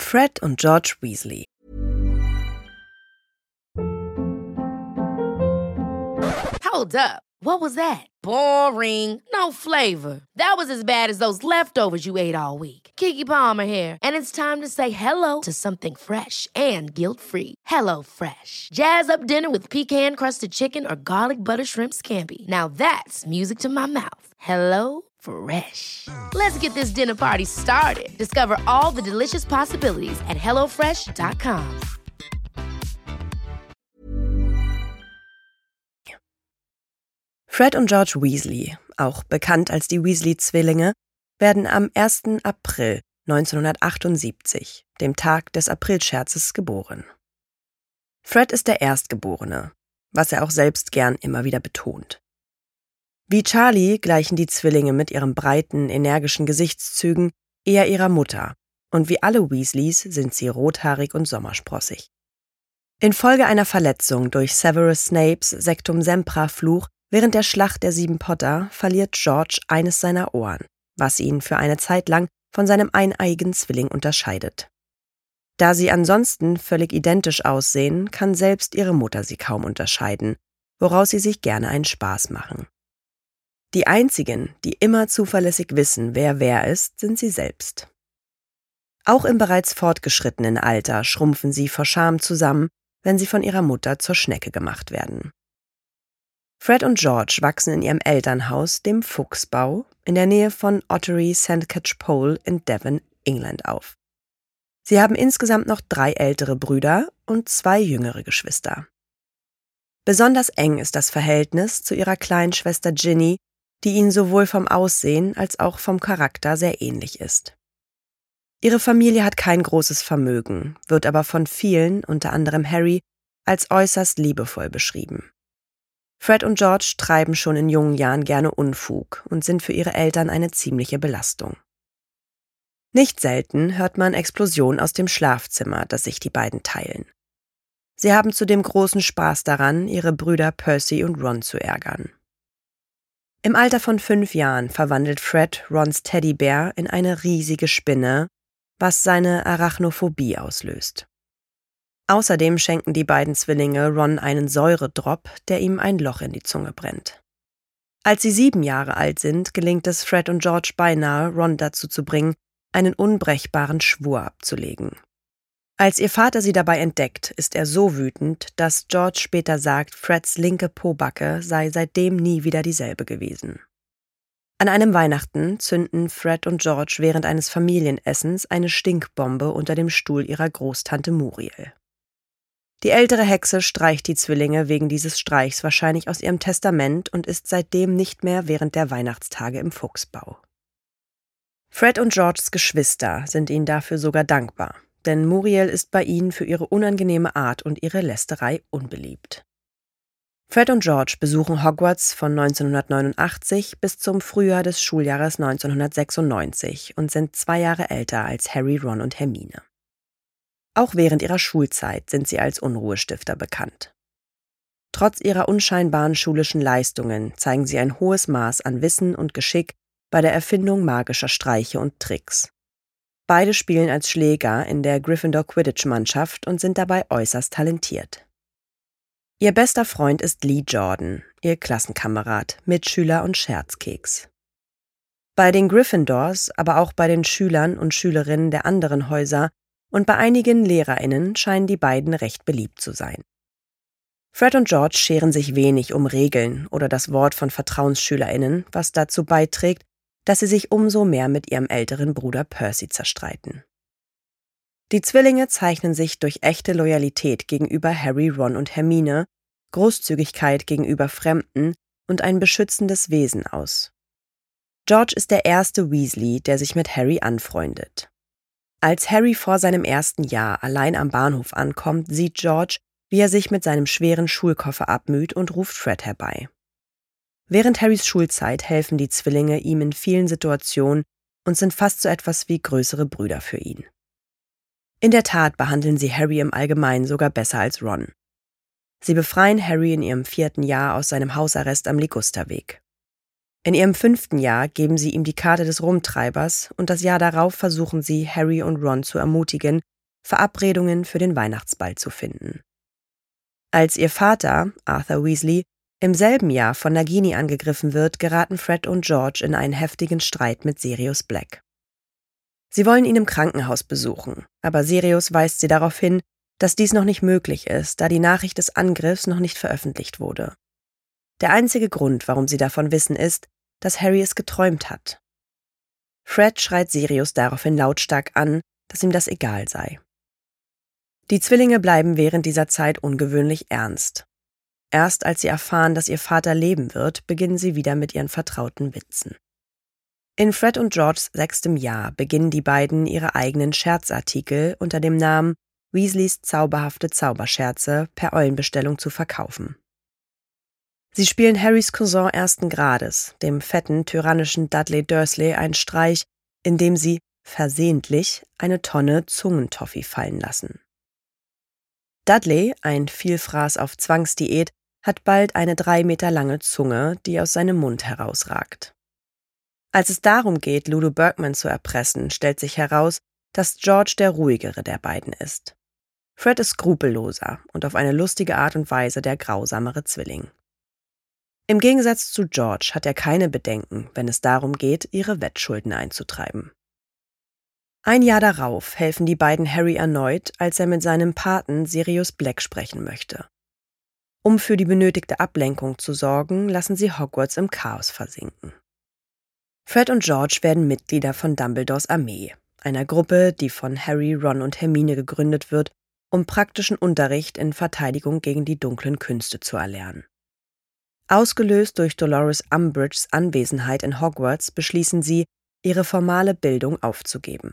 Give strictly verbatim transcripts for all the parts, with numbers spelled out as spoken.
Fred und George Weasley. Hold up. What was that? Boring. No flavor. That was as bad as those leftovers you ate all week. Keke Palmer here. And it's time to say hello to something fresh and guilt-free. Hello Fresh. Jazz up dinner with pecan-crusted chicken or garlic butter shrimp scampi. Now that's music to my mouth. Hello Fresh. Let's get this dinner party started. Discover all the delicious possibilities at hello fresh dot com. Fred und George Weasley, auch bekannt als die Weasley-Zwillinge, werden am ersten April neunzehnhundertachtundsiebzig, dem Tag des Aprilscherzes, geboren. Fred ist der Erstgeborene, was er auch selbst gern immer wieder betont. Wie Charlie gleichen die Zwillinge mit ihren breiten, energischen Gesichtszügen eher ihrer Mutter, und wie alle Weasleys sind sie rothaarig und sommersprossig. Infolge einer Verletzung durch Severus Snapes Sectum-Sempra-Fluch während der Schlacht der Sieben Potter verliert George eines seiner Ohren, was ihn für eine Zeit lang von seinem eineiigen Zwilling unterscheidet. Da sie ansonsten völlig identisch aussehen, kann selbst ihre Mutter sie kaum unterscheiden, woraus sie sich gerne einen Spaß machen. Die einzigen, die immer zuverlässig wissen, wer wer ist, sind sie selbst. Auch im bereits fortgeschrittenen Alter schrumpfen sie vor Scham zusammen, wenn sie von ihrer Mutter zur Schnecke gemacht werden. Fred und George wachsen in ihrem Elternhaus, dem Fuchsbau, in der Nähe von Ottery Saint Catchpole in Devon, England, auf. Sie haben insgesamt noch drei ältere Brüder und zwei jüngere Geschwister. Besonders eng ist das Verhältnis zu ihrer kleinen Schwester Ginny, die ihnen sowohl vom Aussehen als auch vom Charakter sehr ähnlich ist. Ihre Familie hat kein großes Vermögen, wird aber von vielen, unter anderem Harry, als äußerst liebevoll beschrieben. Fred und George treiben schon in jungen Jahren gerne Unfug und sind für ihre Eltern eine ziemliche Belastung. Nicht selten hört man Explosionen aus dem Schlafzimmer, das sich die beiden teilen. Sie haben zudem großen Spaß daran, ihre Brüder Percy und Ron zu ärgern. Im Alter von fünf Jahren verwandelt Fred Rons Teddybär in eine riesige Spinne, was seine Arachnophobie auslöst. Außerdem schenken die beiden Zwillinge Ron einen Säuredrop, der ihm ein Loch in die Zunge brennt. Als sie sieben Jahre alt sind, gelingt es Fred und George beinahe, Ron dazu zu bringen, einen unbrechbaren Schwur abzulegen. Als ihr Vater sie dabei entdeckt, ist er so wütend, dass George später sagt, Freds linke Pobacke sei seitdem nie wieder dieselbe gewesen. An einem Weihnachten zünden Fred und George während eines Familienessens eine Stinkbombe unter dem Stuhl ihrer Großtante Muriel. Die ältere Hexe streicht die Zwillinge wegen dieses Streichs wahrscheinlich aus ihrem Testament und ist seitdem nicht mehr während der Weihnachtstage im Fuchsbau. Fred und Georges Geschwister sind ihnen dafür sogar dankbar, denn Muriel ist bei ihnen für ihre unangenehme Art und ihre Lästerei unbeliebt. Fred und George besuchen Hogwarts von neunzehnhundertneunundachtzig bis zum Frühjahr des Schuljahres neunzehnhundertsechsundneunzig und sind zwei Jahre älter als Harry, Ron und Hermine. Auch während ihrer Schulzeit sind sie als Unruhestifter bekannt. Trotz ihrer unscheinbaren schulischen Leistungen zeigen sie ein hohes Maß an Wissen und Geschick bei der Erfindung magischer Streiche und Tricks. Beide spielen als Schläger in der Gryffindor-Quidditch-Mannschaft und sind dabei äußerst talentiert. Ihr bester Freund ist Lee Jordan, ihr Klassenkamerad, Mitschüler und Scherzkeks. Bei den Gryffindors, aber auch bei den Schülern und Schülerinnen der anderen Häuser und bei einigen LehrerInnen scheinen die beiden recht beliebt zu sein. Fred und George scheren sich wenig um Regeln oder das Wort von VertrauensschülerInnen, was dazu beiträgt, dass sie sich umso mehr mit ihrem älteren Bruder Percy zerstreiten. Die Zwillinge zeichnen sich durch echte Loyalität gegenüber Harry, Ron und Hermine, Großzügigkeit gegenüber Fremden und ein beschützendes Wesen aus. George ist der erste Weasley, der sich mit Harry anfreundet. Als Harry vor seinem ersten Jahr allein am Bahnhof ankommt, sieht George, wie er sich mit seinem schweren Schulkoffer abmüht und ruft Fred herbei. Während Harrys Schulzeit helfen die Zwillinge ihm in vielen Situationen und sind fast so etwas wie größere Brüder für ihn. In der Tat behandeln sie Harry im Allgemeinen sogar besser als Ron. Sie befreien Harry in ihrem vierten Jahr aus seinem Hausarrest am Ligusterweg. In ihrem fünften Jahr geben sie ihm die Karte des Rumtreibers und das Jahr darauf versuchen sie, Harry und Ron zu ermutigen, Verabredungen für den Weihnachtsball zu finden. Als ihr Vater, Arthur Weasley, im selben Jahr von Nagini angegriffen wird, geraten Fred und George in einen heftigen Streit mit Sirius Black. Sie wollen ihn im Krankenhaus besuchen, aber Sirius weist sie darauf hin, dass dies noch nicht möglich ist, da die Nachricht des Angriffs noch nicht veröffentlicht wurde. Der einzige Grund, warum sie davon wissen, ist, dass Harry es geträumt hat. Fred schreit Sirius daraufhin lautstark an, dass ihm das egal sei. Die Zwillinge bleiben während dieser Zeit ungewöhnlich ernst. Erst als sie erfahren, dass ihr Vater leben wird, beginnen sie wieder mit ihren vertrauten Witzen. In Fred und Georges sechstem Jahr beginnen die beiden ihre eigenen Scherzartikel unter dem Namen Weasleys zauberhafte Zauberscherze per Eulenbestellung zu verkaufen. Sie spielen Harrys Cousin ersten Grades, dem fetten, tyrannischen Dudley Dursley, einen Streich, indem sie versehentlich eine Tonne Zungentoffee fallen lassen. Dudley, ein Vielfraß auf Zwangsdiät, hat bald eine drei Meter lange Zunge, die aus seinem Mund herausragt. Als es darum geht, Ludo Bergman zu erpressen, stellt sich heraus, dass George der ruhigere der beiden ist. Fred ist skrupelloser und auf eine lustige Art und Weise der grausamere Zwilling. Im Gegensatz zu George hat er keine Bedenken, wenn es darum geht, ihre Wettschulden einzutreiben. Ein Jahr darauf helfen die beiden Harry erneut, als er mit seinem Paten Sirius Black sprechen möchte. Um für die benötigte Ablenkung zu sorgen, lassen sie Hogwarts im Chaos versinken. Fred und George werden Mitglieder von Dumbledores Armee, einer Gruppe, die von Harry, Ron und Hermine gegründet wird, um praktischen Unterricht in Verteidigung gegen die dunklen Künste zu erlernen. Ausgelöst durch Dolores Umbridges Anwesenheit in Hogwarts beschließen sie, ihre formale Bildung aufzugeben.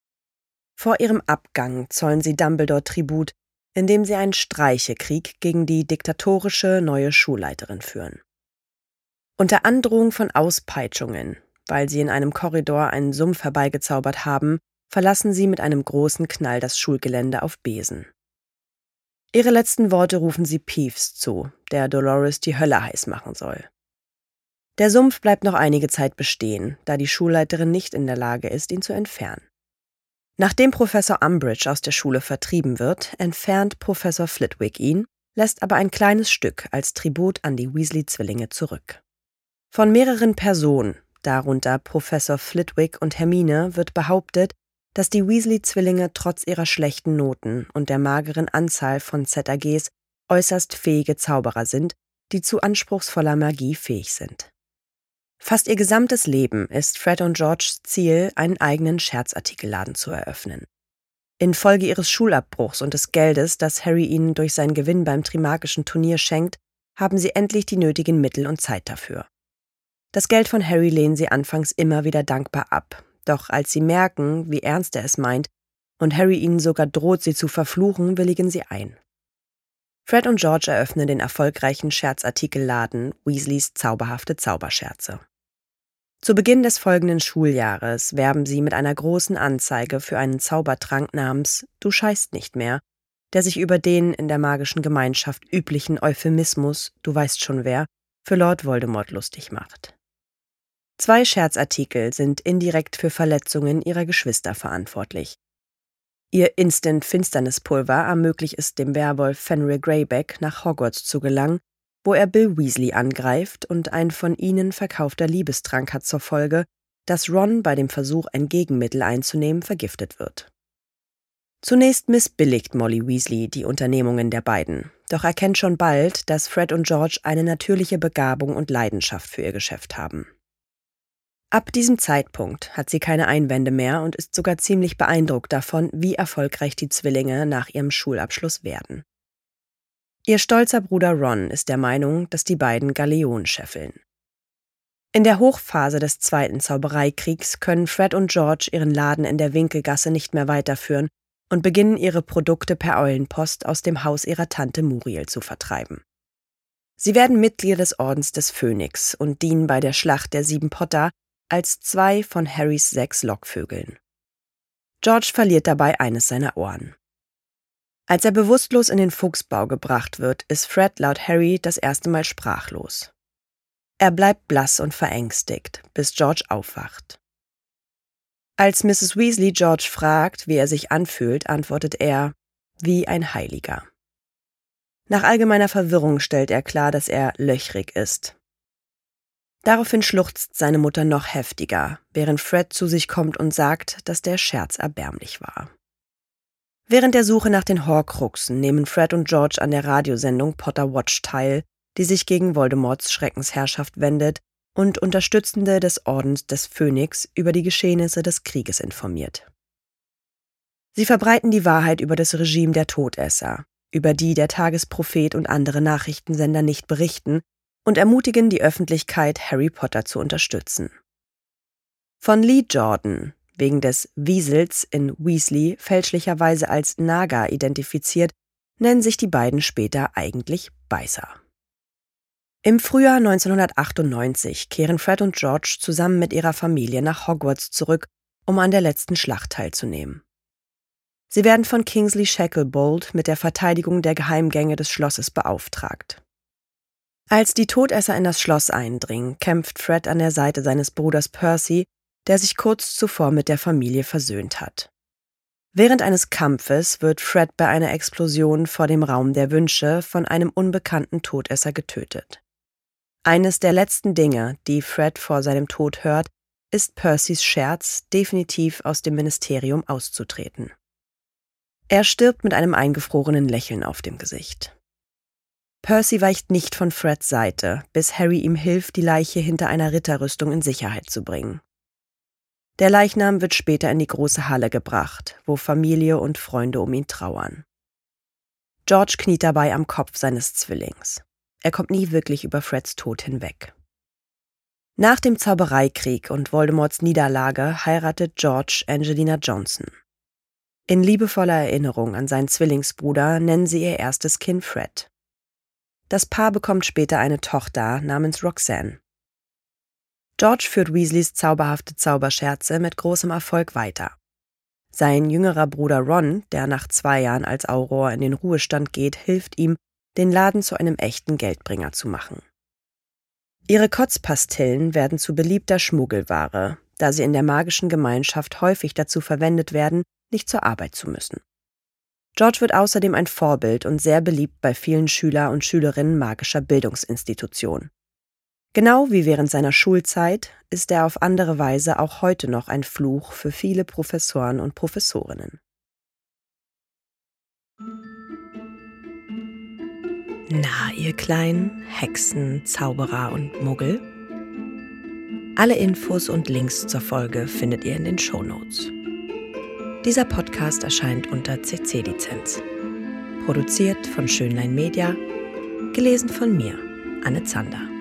Vor ihrem Abgang zollen sie Dumbledore Tribut, indem sie einen Streichekrieg gegen die diktatorische neue Schulleiterin führen. Unter Androhung von Auspeitschungen, weil sie in einem Korridor einen Sumpf herbeigezaubert haben, verlassen sie mit einem großen Knall das Schulgelände auf Besen. Ihre letzten Worte rufen sie Peeves zu, der Dolores die Hölle heiß machen soll. Der Sumpf bleibt noch einige Zeit bestehen, da die Schulleiterin nicht in der Lage ist, ihn zu entfernen. Nachdem Professor Umbridge aus der Schule vertrieben wird, entfernt Professor Flitwick ihn, lässt aber ein kleines Stück als Tribut an die Weasley-Zwillinge zurück. Von mehreren Personen, darunter Professor Flitwick und Hermine, wird behauptet, dass die Weasley-Zwillinge trotz ihrer schlechten Noten und der mageren Anzahl von Z A Gs äußerst fähige Zauberer sind, die zu anspruchsvoller Magie fähig sind. Fast ihr gesamtes Leben ist Fred und Georges Ziel, einen eigenen Scherzartikelladen zu eröffnen. Infolge ihres Schulabbruchs und des Geldes, das Harry ihnen durch seinen Gewinn beim Trimagischen Turnier schenkt, haben sie endlich die nötigen Mittel und Zeit dafür. Das Geld von Harry lehnen sie anfangs immer wieder dankbar ab, doch als sie merken, wie ernst er es meint und Harry ihnen sogar droht, sie zu verfluchen, willigen sie ein. Fred und George eröffnen den erfolgreichen Scherzartikelladen Weasleys zauberhafte Zauberscherze. Zu Beginn des folgenden Schuljahres werben sie mit einer großen Anzeige für einen Zaubertrank namens »Du scheißt nicht mehr«, der sich über den in der magischen Gemeinschaft üblichen Euphemismus »Du weißt schon wer« für Lord Voldemort lustig macht. Zwei Scherzartikel sind indirekt für Verletzungen ihrer Geschwister verantwortlich. Ihr Instant-Finsternispulver ermöglicht es dem Werwolf Fenrir Greyback, nach Hogwarts zu gelangen, wo er Bill Weasley angreift, und ein von ihnen verkaufter Liebestrank hat zur Folge, dass Ron bei dem Versuch, ein Gegenmittel einzunehmen, vergiftet wird. Zunächst missbilligt Molly Weasley die Unternehmungen der beiden, doch erkennt schon bald, dass Fred und George eine natürliche Begabung und Leidenschaft für ihr Geschäft haben. Ab diesem Zeitpunkt hat sie keine Einwände mehr und ist sogar ziemlich beeindruckt davon, wie erfolgreich die Zwillinge nach ihrem Schulabschluss werden. Ihr stolzer Bruder Ron ist der Meinung, dass die beiden Galeonen scheffeln. In der Hochphase des Zweiten Zaubereikriegs können Fred und George ihren Laden in der Winkelgasse nicht mehr weiterführen und beginnen ihre Produkte per Eulenpost aus dem Haus ihrer Tante Muriel zu vertreiben. Sie werden Mitglieder des Ordens des Phönix und dienen bei der Schlacht der Sieben Potter als zwei von Harrys sechs Lockvögeln. George verliert dabei eines seiner Ohren. Als er bewusstlos in den Fuchsbau gebracht wird, ist Fred laut Harry das erste Mal sprachlos. Er bleibt blass und verängstigt, bis George aufwacht. Als Misses Weasley George fragt, wie er sich anfühlt, antwortet er, wie ein Heiliger. Nach allgemeiner Verwirrung stellt er klar, dass er löchrig ist. Daraufhin schluchzt seine Mutter noch heftiger, während Fred zu sich kommt und sagt, dass der Scherz erbärmlich war. Während der Suche nach den Horcruxen nehmen Fred und George an der Radiosendung Potter Watch teil, die sich gegen Voldemorts Schreckensherrschaft wendet und Unterstützende des Ordens des Phönix über die Geschehnisse des Krieges informiert. Sie verbreiten die Wahrheit über das Regime der Todesser, über die der Tagesprophet und andere Nachrichtensender nicht berichten, und ermutigen die Öffentlichkeit, Harry Potter zu unterstützen. Von Lee Jordan, wegen des Wiesels in Weasley fälschlicherweise als Naga identifiziert, nennen sich die beiden später eigentlich Beißer. Im Frühjahr neunzehnhundertachtundneunzig kehren Fred und George zusammen mit ihrer Familie nach Hogwarts zurück, um an der letzten Schlacht teilzunehmen. Sie werden von Kingsley Shacklebolt mit der Verteidigung der Geheimgänge des Schlosses beauftragt. Als die Todesser in das Schloss eindringen, kämpft Fred an der Seite seines Bruders Percy, der sich kurz zuvor mit der Familie versöhnt hat. Während eines Kampfes wird Fred bei einer Explosion vor dem Raum der Wünsche von einem unbekannten Todesser getötet. Eines der letzten Dinge, die Fred vor seinem Tod hört, ist Percys Scherz, definitiv aus dem Ministerium auszutreten. Er stirbt mit einem eingefrorenen Lächeln auf dem Gesicht. Percy weicht nicht von Freds Seite, bis Harry ihm hilft, die Leiche hinter einer Ritterrüstung in Sicherheit zu bringen. Der Leichnam wird später in die große Halle gebracht, wo Familie und Freunde um ihn trauern. George kniet dabei am Kopf seines Zwillings. Er kommt nie wirklich über Freds Tod hinweg. Nach dem Zaubereikrieg und Voldemorts Niederlage heiratet George Angelina Johnson. In liebevoller Erinnerung an seinen Zwillingsbruder nennen sie ihr erstes Kind Fred. Das Paar bekommt später eine Tochter namens Roxanne. George führt Weasleys zauberhafte Zauberscherze mit großem Erfolg weiter. Sein jüngerer Bruder Ron, der nach zwei Jahren als Auror in den Ruhestand geht, hilft ihm, den Laden zu einem echten Geldbringer zu machen. Ihre Kotzpastillen werden zu beliebter Schmuggelware, da sie in der magischen Gemeinschaft häufig dazu verwendet werden, nicht zur Arbeit zu müssen. George wird außerdem ein Vorbild und sehr beliebt bei vielen Schüler und Schülerinnen magischer Bildungsinstitutionen. Genau wie während seiner Schulzeit ist er auf andere Weise auch heute noch ein Fluch für viele Professoren und Professorinnen. Na, ihr kleinen Hexen, Zauberer und Muggel? Alle Infos und Links zur Folge findet ihr in den Shownotes. Dieser Podcast erscheint unter C C-Lizenz. Produziert von Schönlein Media, gelesen von mir, Anne Zander.